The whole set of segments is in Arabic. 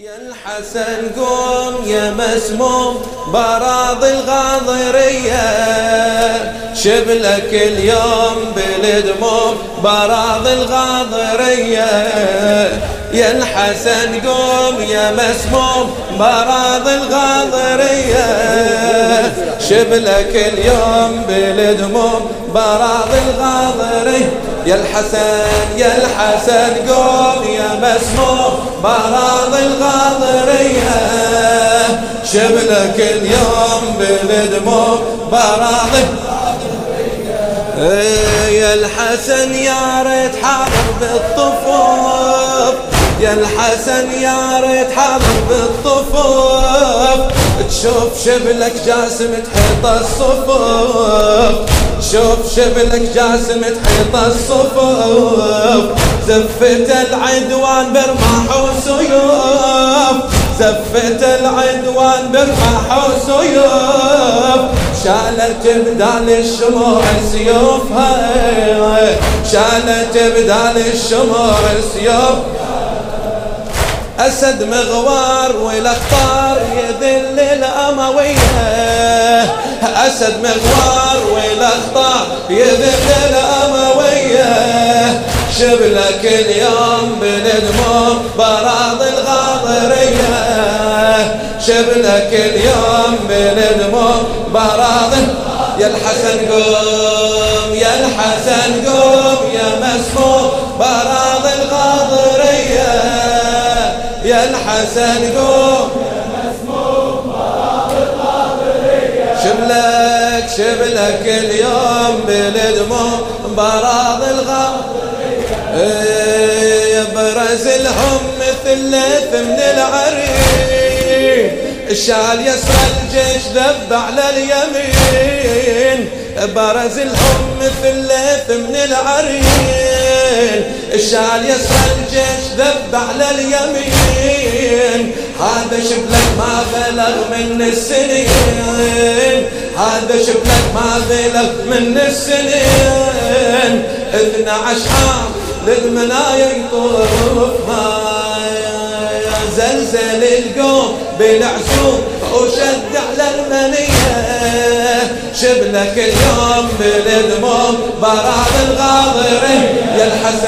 يا الحسن قوم يا مسموم براضي الغاضرية، شبلك اليوم بالدموم براضي الغاضرية. يا الحسن قوم يا مسموم براضي الغاضرية، شبلك اليوم بالدموم براضي الغاضرية. يا الحسن قوم يا مسموم براضي الغاضرية، شبلك اليوم بالدموم براضي. يا الحسن يا ريت حاضر بالطفوف، يا الحسن يا ريت حاضر بالطفوف، تشوف شبلك جاسم تحيط الصفوف، شوف شبلك جاسم تحيط الصفوف. زفت العدوان برماح وسيوف، زفت العدوان برماح وسيوف، شالت بدال الشموع سيوفها، شالت بدال الشموع سيوف. أسد مغوار والأخطار يذل الأموية، أسد مغوار والأخطار يذل الأموية، شبلك اليوم بالدموم براضي الغاضرية، شبلك اليوم بالدموم براضي. يا الحسن قوم يا الحسن قوم يا مسموم براضي الغاضرية، يا الحسن قوم يا مسموم براضي الغاضرية، شبلك اليوم بالدموم براضي الغاضرية. برز لهم مثل ليث من العرين، الشال يسرى الجيش ذب على اليمين، برز لهم مثل ليث من العرين، الشال يسرى الجيش ذب على اليمين. هذا شبلك ما بلغ من السنين، هذا شبلك ما بلغ من السنين، 12 عام للمنايا يطوفها، زلزل القوم بالعزوم وشد على المنية، شبلك اليوم بالدموم براضي الغاضرية. يا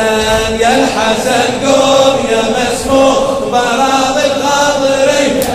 الحسن قوم يا مسموم براضي الغاضرية،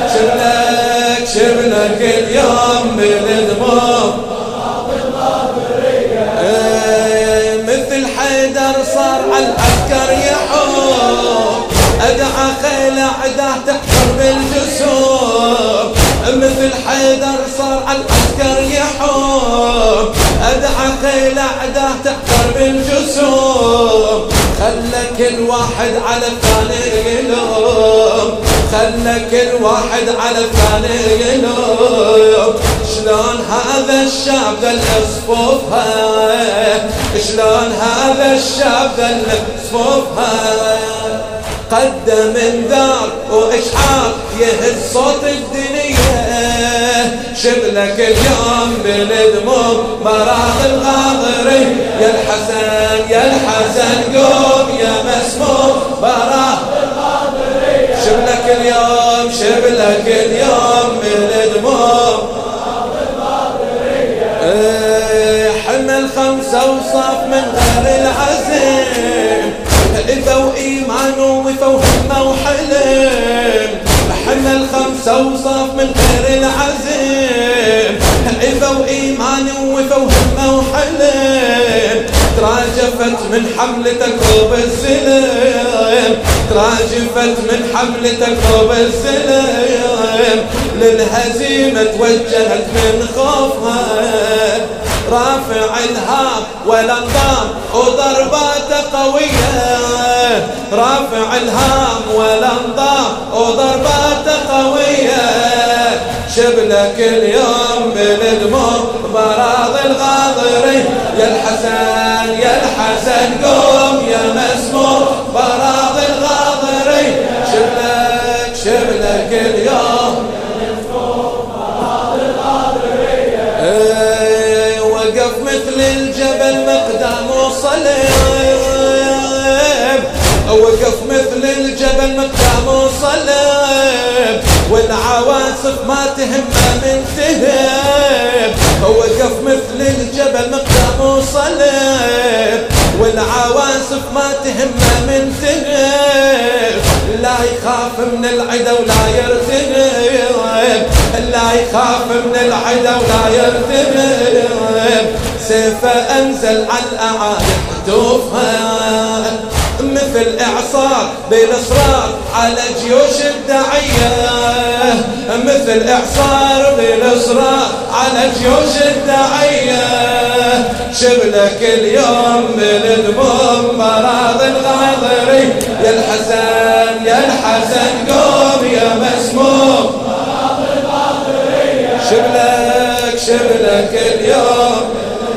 شبلك اليوم بالدموم براضي الغاضرية. مثل حيدر صار على العسكر يحوم، أدعى خيل أعداه تحفر بالجسوم، مثل حيدر صار على العسكر يحوم، أدعى خيل أعداه تحفر بالجسوم. خلى كل واحد على الثاني يلوم، خلى كل واحد على الثاني يلوم. شلون هذا الشاب ذل صفوفها، شلون هذا الشاب ذل صفوفها، قدم انذار واشعار يهز صوت الدنيا، شبلك اليوم بالدموم براضي الغاضرية. يا الحسن قوم يا مسموم براضي الغاضرية، شبلك اليوم بالدموم براضي الغاضرية. حمل 5 وصاف من غير العزم، إذا وإيمان ووفا وهمة وحلم، حمل 5 وصاف من غير العزم، إذا وإيمان ووفا وهمة وحلم. تراجفت من حملتك روب السلم، تراجفت من حملتك روب السلم، للهزيمة توجهت من خوفها، رافع الهام والانظام وضربات قوية، رافع الهام والانظام وضربات قوية، شبلك اليوم بالدموم براضي الغاضرية. يا الحسن قوم يا مسموم براضي الغاضرية، شبلك اليوم بالدموم براضي الغاضرية. وقف مثل الجبل مقدام وصلب، وقف مثل الجبل مقدام وصلب، تهمه من تهب، وقف مثل الجبل مقدام صلب، والعواسف ما تهمه من تهب، لا يخاف من العدا ولا يرتهب، لا يخاف من العدا ولا يرتهب، سيفه انزل على الاعادي حتوفها، مثل اعصار بالاصرار على جيوش الداعيه، مثل اعصار بالاصرار على جيوش الداعيه، شبلك اليوم بالدموم براض الغاضري، يا الحسن يا الحسن قوم يا مسموم براض الغاضري، شبلك اليوم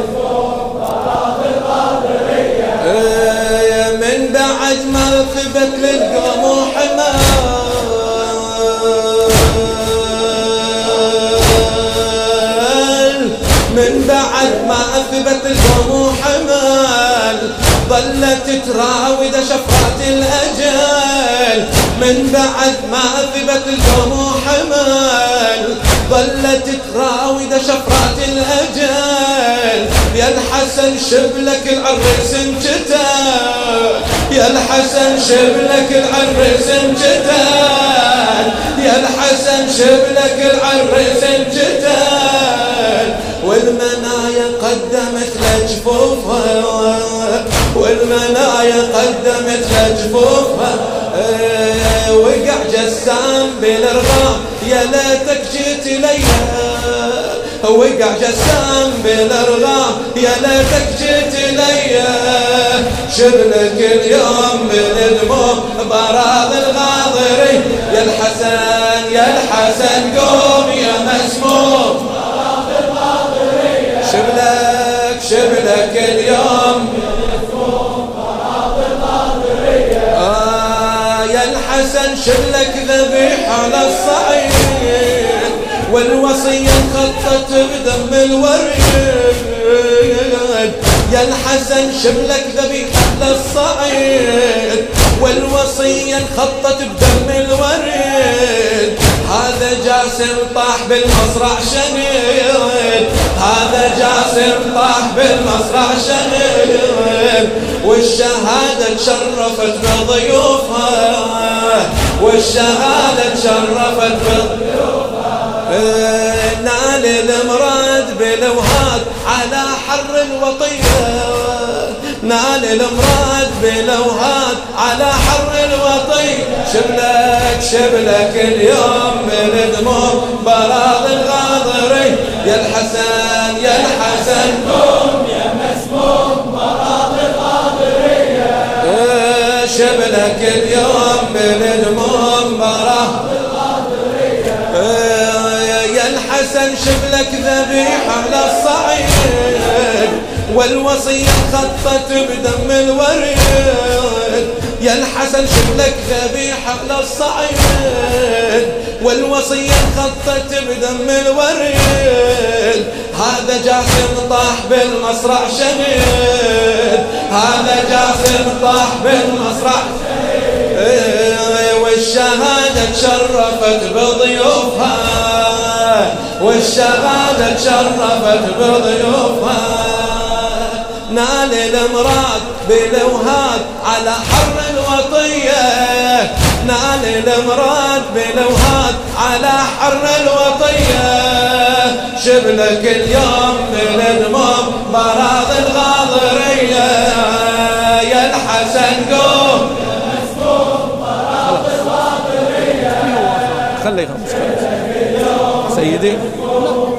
بعد ما ثبت للقوم حمال، من بعد ما ثبت القوم حمال، ظلت تراود شفرات الأجل، من بعد ما ثبت القوم حمال، ظلت تراود شفرات الأجل، يا الحسن شبلك العرس انجتال، يا الحسن شبلك العرس انجتال، يا الحسن شبلك العرس انجتال، والمنايا قدمت لجفوفها، والمنايا قدمت لجفوفها، وقع جسام بالارغام يا ليتك جيت ليا، وقع جسام بالارغام يا ليتك جيت ليا، شبلك اليوم بالدموم براض الغاضري، يا الحسن يا الحسن قوم يا مسموم براض الغاضري، شبلك اليوم بالدموم براض الغاضري، يا الحسن شبلك ذبيح على الصعيد، والوصية انخطت بدم الوريد، يا الحسن شبلك ذبيح على الصعيد، والوصية انخطت بدم الوريد، هذا جاسم طاح بالمصرع شهيد، هذا جاسم طاح بالمصرع شهيد، والشهادة تشرفت بضيوفها، والشهادة تشرفت بضيوفها، نال المراد بالوهاد على حر الوطية، نال المراد بالوهاد على حر الوطية، شبلك اليوم بالدموم براض الغاضري، يا الحسن يا الحسن قوم يا مسموم براض الغاضري، شبلك اليوم بالدموم براض الغاضري، يا الحسن شبلك ذبيح على الصعيد، والوصية خطت بدم الوريد، يا الحسن شبلك ذبيح على الصعيد، والوصية خطت بدم الوريد، هذا جاسم طاح بالمصرع شهيد، هذا جاسم طاح بالمصرع شهيد، والشهادة تشرفت بضيوفها، والشهادة تشرفت بضيوفها، نال المراد بالوهاد على حر الوطية، نال المراد بالوهاد على حر الوطية، شبلك اليوم بالدموم براض الغاضرية، يا الحسن قوم يا مسموم براض الغاضرية، خلي خمس سيدي.